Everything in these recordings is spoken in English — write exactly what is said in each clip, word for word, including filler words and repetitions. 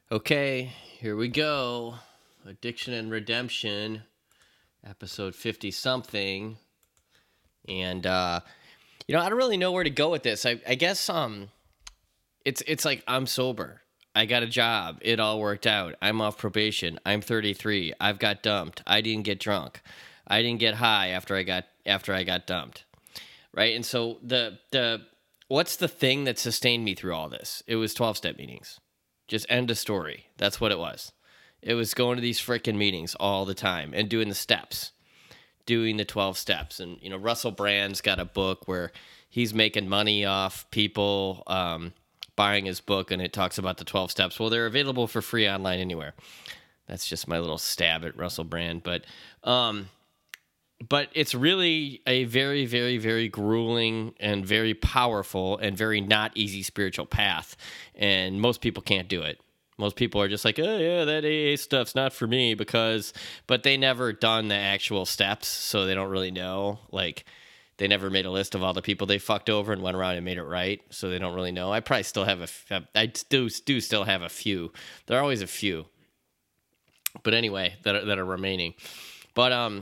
Okay, here we go. Addiction and Redemption, episode fifty something. And uh you know, I don't really know where to go with this. I I guess um it's it's like I'm sober. I got a job. It all worked out. I'm off probation. I'm thirty-three. I've got dumped. I didn't get drunk. I didn't get high after I got after I got dumped. Right? And so the the what's the thing that sustained me through all this? It was twelve-step meetings. Just end of story. That's what it was. It was going to these freaking meetings all the time and doing the steps, doing the twelve steps. And, you know, Russell Brand's got a book where he's making money off people um, buying his book, and it talks about the twelve steps. Well, they're available for free online anywhere. That's just my little stab at Russell Brand. But, um, but it's really a very, very, very grueling and very powerful and very not easy spiritual path. And most people can't do it. Most people are just like, oh, yeah, that A A stuff's not for me because, but they never done the actual steps, so they don't really know. Like, they never made a list of all the people they fucked over and went around and made it right, so they don't really know. I probably still have a, I do, do still have a few. There are always a few. But anyway, that are, that are remaining. But, um,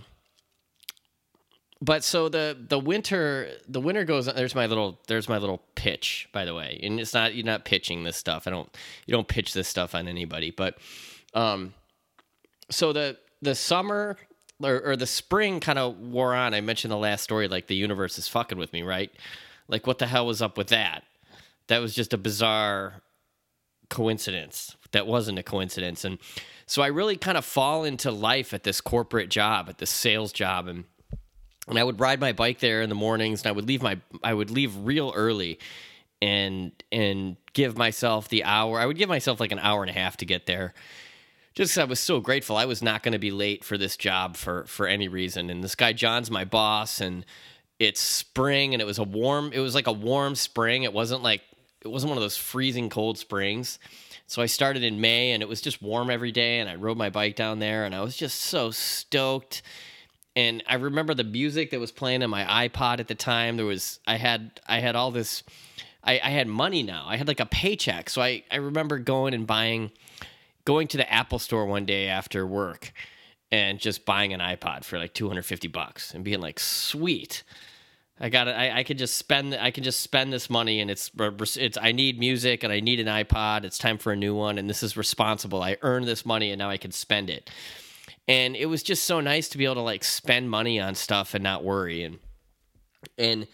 But so the the winter the winter goes on. There's my little there's my little pitch, by the way, and it's not you're not pitching this stuff. I don't you don't pitch this stuff on anybody. But um, so the the summer or, or the spring kind of wore on. I mentioned the last story, like the universe is fucking with me, right? Like what the hell was up with that? That was just a bizarre coincidence. That wasn't a coincidence, and so I really kind of fall into life at this corporate job, at this sales job, and. And I would ride my bike there in the mornings, and I would leave my I would leave real early, and and give myself the hour. I would give myself like an hour and a half to get there, just because I was so grateful. I was not going to be late for this job for for any reason. And this guy John's my boss, and it's spring, and it was a warm. It was like a warm spring. It wasn't like it wasn't one of those freezing cold springs. So I started in May, and it was just warm every day. And I rode my bike down there, and I was just so stoked. And I remember the music that was playing on my iPod at the time. There was, I had, I had all this, I, I had money now. I had like a paycheck. So I, I remember going and buying, going to the Apple store one day after work and just buying an iPod for like two hundred fifty bucks and being like, sweet. I got it. I, I could just spend, I can just spend this money, and it's, it's, I need music and I need an iPod. It's time for a new one. And this is responsible. I earned this money and now I can spend it. And it was just so nice to be able to like spend money on stuff and not worry. And and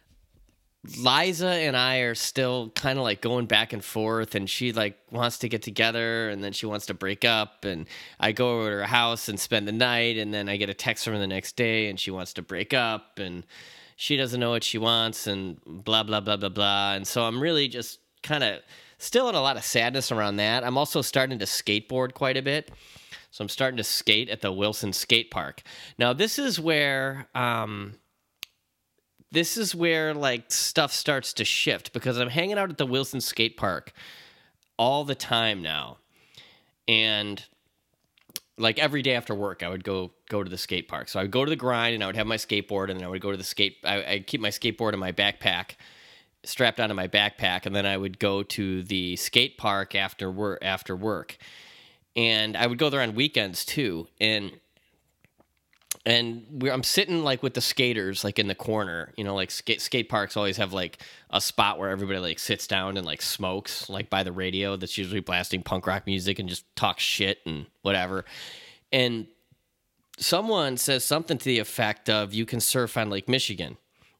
Liza and I are still kind of like going back and forth, and she like wants to get together, and then she wants to break up, and I go over to her house and spend the night, and then I get a text from her the next day, and she wants to break up, and she doesn't know what she wants, and blah blah blah blah blah. And so I'm really just kind of still in a lot of sadness around that. I'm also starting to skateboard quite a bit. So I'm starting to skate at the Wilson Skate Park. Now this is where um, this is where like stuff starts to shift, because I'm hanging out at the Wilson Skate Park all the time now, and like every day after work, I would go go to the skate park. So I would go to the grind, and I would have my skateboard, and then I would go to the skate. I I'd keep my skateboard in my backpack, strapped onto my backpack, and then I would go to the skate park after work. After work. And I would go there on weekends too, and and we're, I'm sitting like with the skaters like in the corner, you know, like skate skate parks always have like a spot where everybody like sits down and like smokes like by the radio that's usually blasting punk rock music and just talks shit and whatever. And someone says something to the effect of, "You can surf on Lake Michigan,"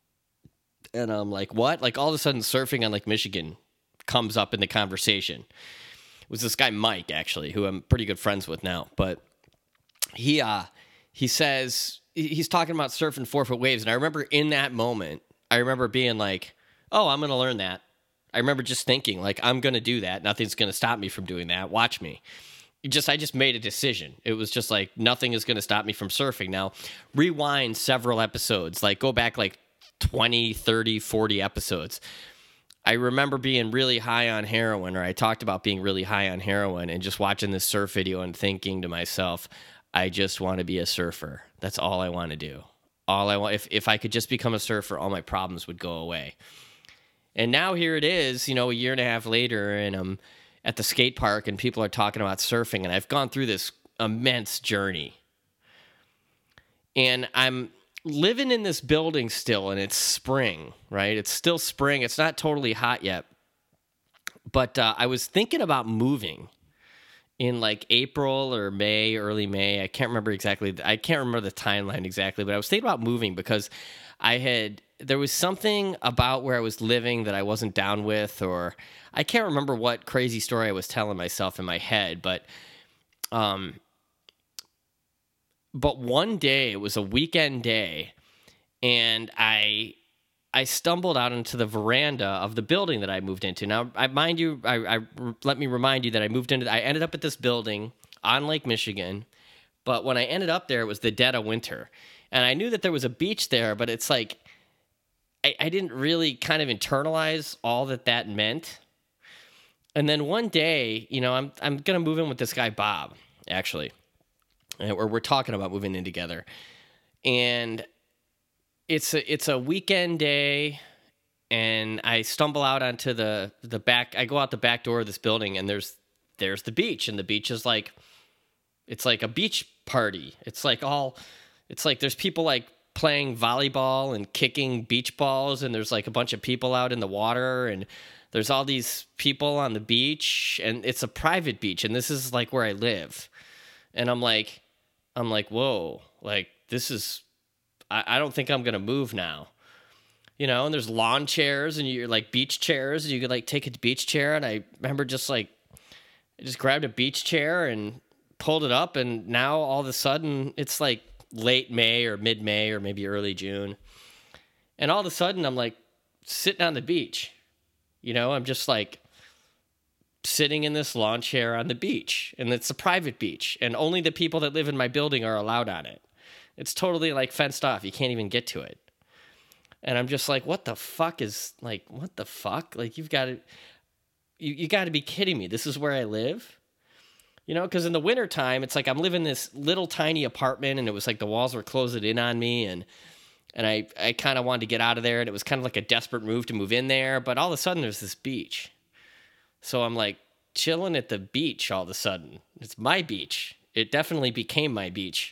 and I'm like, "What?" Like all of a sudden, surfing on Lake Michigan comes up in the conversation. Was this guy Mike, actually, who I'm pretty good friends with now. But he uh, he says, he's talking about surfing four-foot waves. And I remember in that moment, I remember being like, oh, I'm going to learn that. I remember just thinking, like, I'm going to do that. Nothing's going to stop me from doing that. Watch me. It just I just made a decision. It was just like, nothing is going to stop me from surfing. Now, rewind several episodes. Like, go back like twenty, thirty, forty episodes. I remember being really high on heroin, or I talked about being really high on heroin, and just watching this surf video and thinking to myself, I just want to be a surfer. That's all I want to do. All I want, if, if I could just become a surfer, all my problems would go away. And now here it is, you know, a year and a half later, and I'm at the skate park and people are talking about surfing, and I've gone through this immense journey. And I'm living in this building still, and it's spring, right? It's still spring. It's not totally hot yet. But uh, I was thinking about moving in like April or May, early May. I can't remember exactly. I can't remember the timeline exactly, but I was thinking about moving because I had, there was something about where I was living that I wasn't down with, or I can't remember what crazy story I was telling myself in my head, but, um, but one day, it was a weekend day, and I I stumbled out into the veranda of the building that I moved into. Now, I mind you, I, I let me remind you that I moved into. I ended up at this building on Lake Michigan, but when I ended up there, it was the dead of winter, and I knew that there was a beach there, but it's like I, I didn't really kind of internalize all that that meant. And then one day, you know, I'm I'm gonna move in with this guy Bob, actually. And we're, we're talking about moving in together, and it's a, it's a weekend day, and I stumble out onto the, the back, I go out the back door of this building, and there's, there's the beach, and the beach is like, it's like a beach party. It's like all, it's like there's people like playing volleyball and kicking beach balls, and there's like a bunch of people out in the water, and there's all these people on the beach, and it's a private beach, and this is like where I live. And I'm like, I'm like, whoa, like this is, I, I don't think I'm going to move now. You know, and there's lawn chairs and you're like beach chairs. And you could like take a beach chair. And I remember just like, I just grabbed a beach chair and pulled it up. And now all of a sudden it's like late May or mid May or maybe early June. And all of a sudden I'm like sitting on the beach. You know, I'm just like sitting in this lawn chair on the beach, and it's a private beach, and only the people that live in my building are allowed on it. It's totally like fenced off. You can't even get to it. And I'm just like, what the fuck is like, what the fuck? Like, you've got to, you, you got to be kidding me. This is where I live, you know? Cause in the wintertime, it's like, I'm living in this little tiny apartment, and it was like the walls were closing in on me. And, and I, I kind of wanted to get out of there, and it was kind of like a desperate move to move in there. But all of a sudden there's this beach. So I'm like chilling at the beach all of a sudden. It's my beach. It definitely became my beach.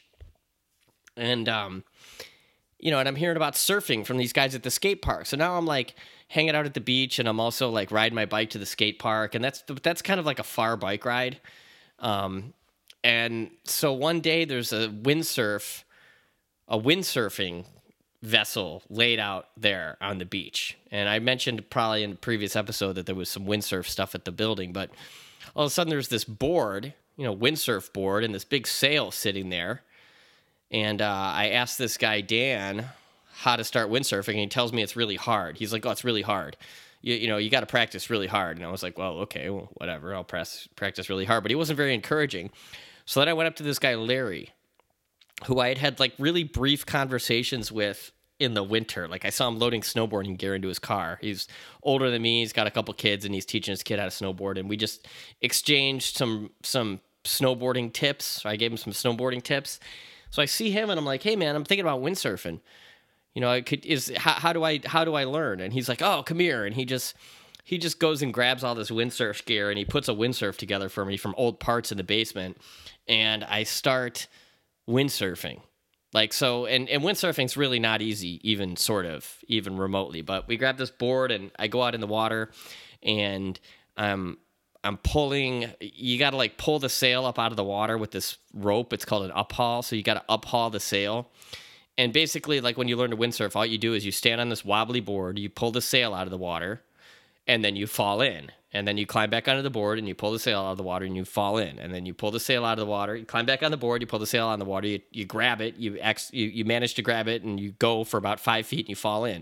And, um, you know, and I'm hearing about surfing from these guys at the skate park. So now I'm like hanging out at the beach, and I'm also like riding my bike to the skate park. And that's, that's kind of like a far bike ride. Um, and so one day there's a windsurf, a windsurfing vessel laid out there on the beach. And I mentioned probably in the previous episode that there was some windsurf stuff at the building, but all of a sudden there's this board, you know, windsurf board, and this big sail sitting there. And uh, I asked this guy, Dan, how to start windsurfing, and he tells me it's really hard. He's like, oh, it's really hard. You, you know, you got to practice really hard. And I was like, well, okay, well, whatever. I'll press, practice really hard. But he wasn't very encouraging. So then I went up to this guy, Larry, who I had had like really brief conversations with in the winter. Like I saw him loading snowboarding gear into his car. He's older than me. He's got a couple kids, and he's teaching his kid how to snowboard. And we just exchanged some some snowboarding tips. I gave him some snowboarding tips. So I see him, and I'm like, hey man, I'm thinking about windsurfing. You know, I could is how, how do I how do I learn? And he's like, oh, come here. And he just he just goes and grabs all this windsurf gear, and he puts a windsurf together for me from old parts in the basement. And I start windsurfing. Like, so, and, and windsurfing's really not easy, even sort of, even remotely. But we grab this board, and I go out in the water, and I'm, I'm pulling, you got to like pull the sail up out of the water with this rope. It's called an uphaul. So you got to uphaul the sail. And basically, like when you learn to windsurf, all you do is you stand on this wobbly board, you pull the sail out of the water, and then you fall in. And then you climb back onto the board, and you pull the sail out of the water, and you fall in. And then you pull the sail out of the water, you climb back on the board, you pull the sail out of the water, you, you grab it, you, ex, you you manage to grab it, and you go for about five feet, and you fall in.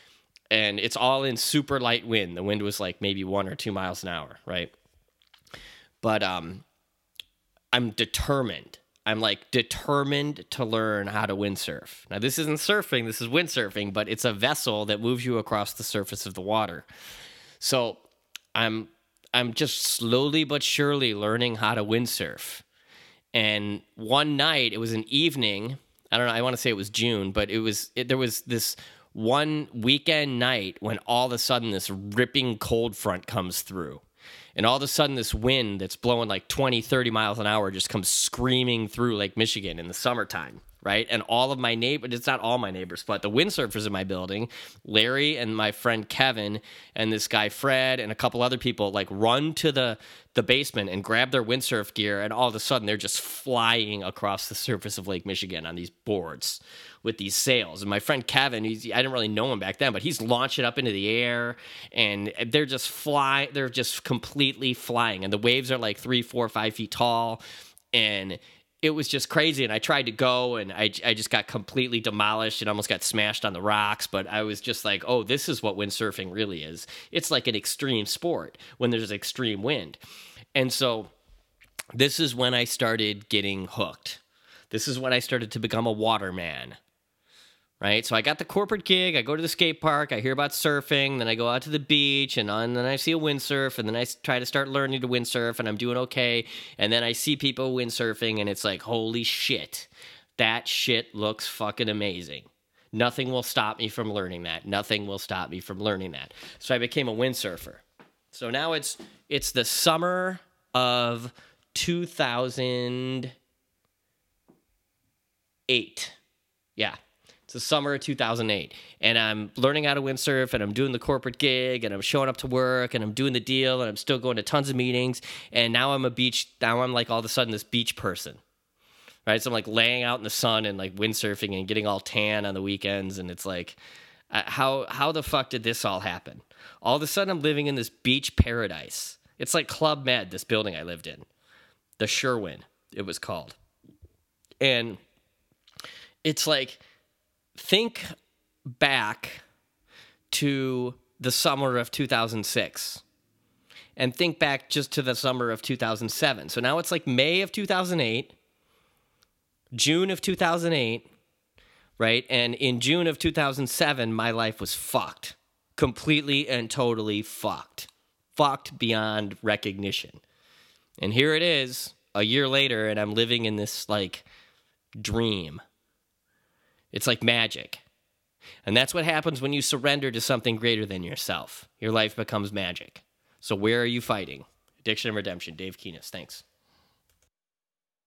And it's all in super light wind. The wind was like maybe one or two miles an hour, right? But um, I'm determined. I'm like determined to learn how to windsurf. Now, this isn't surfing, this is windsurfing, but it's a vessel that moves you across the surface of the water. So I'm I'm just slowly but surely learning how to windsurf. And one night, it was an evening, I don't know, I want to say it was June, but it was it, there was this one weekend night when all of a sudden this ripping cold front comes through. And all of a sudden, this wind that's blowing like twenty, thirty miles an hour just comes screaming through Lake Michigan in the summertime, right? And all of my neighbors, it's not all my neighbors, but the windsurfers in my building, Larry and my friend Kevin and this guy Fred and a couple other people, like run to the, the basement and grab their windsurf gear, and all of a sudden they're just flying across the surface of Lake Michigan on these boards with these sails. And my friend Kevin, he's, I didn't really know him back then, but he's launched it up into the air, and they're just fly. They're just completely flying, and the waves are like three, four, five feet tall, and it was just crazy. And I tried to go, and I, I just got completely demolished and almost got smashed on the rocks. But I was just like, oh, this is what windsurfing really is. It's like an extreme sport when there's extreme wind. And so this is when I started getting hooked. This is when I started to become a waterman. Right, so I got the corporate gig. I go to the skate park. I hear about surfing. Then I go out to the beach, and, and then I see a windsurf. And then I try to start learning to windsurf, and I'm doing okay. And then I see people windsurfing, and it's like, holy shit, that shit looks fucking amazing. Nothing will stop me from learning that. Nothing will stop me from learning that. So I became a windsurfer. So now it's it's the summer of two thousand eight. Yeah. It's the summer of two thousand eight, and I'm learning how to windsurf, and I'm doing the corporate gig, and I'm showing up to work, and I'm doing the deal, and I'm still going to tons of meetings, and now I'm a beach, now I'm like all of a sudden this beach person, right? So I'm like laying out in the sun and like windsurfing and getting all tan on the weekends, and it's like, uh, how how the fuck did this all happen? All of a sudden I'm living in this beach paradise. It's like Club Med, this building I lived in. The Sherwin, it was called. And it's like, think back to the summer of two thousand six and think back just to the summer of two thousand seven. So now it's like May of two thousand eight, June of two thousand eight, right? And in June of two thousand seven, my life was fucked. Completely and totally fucked. Fucked beyond recognition. And here it is, a year later, and I'm living in this, like, dream. It's like magic. And that's what happens when you surrender to something greater than yourself. Your life becomes magic. So where are you fighting? Addiction and Redemption, Dave Keenis. Thanks.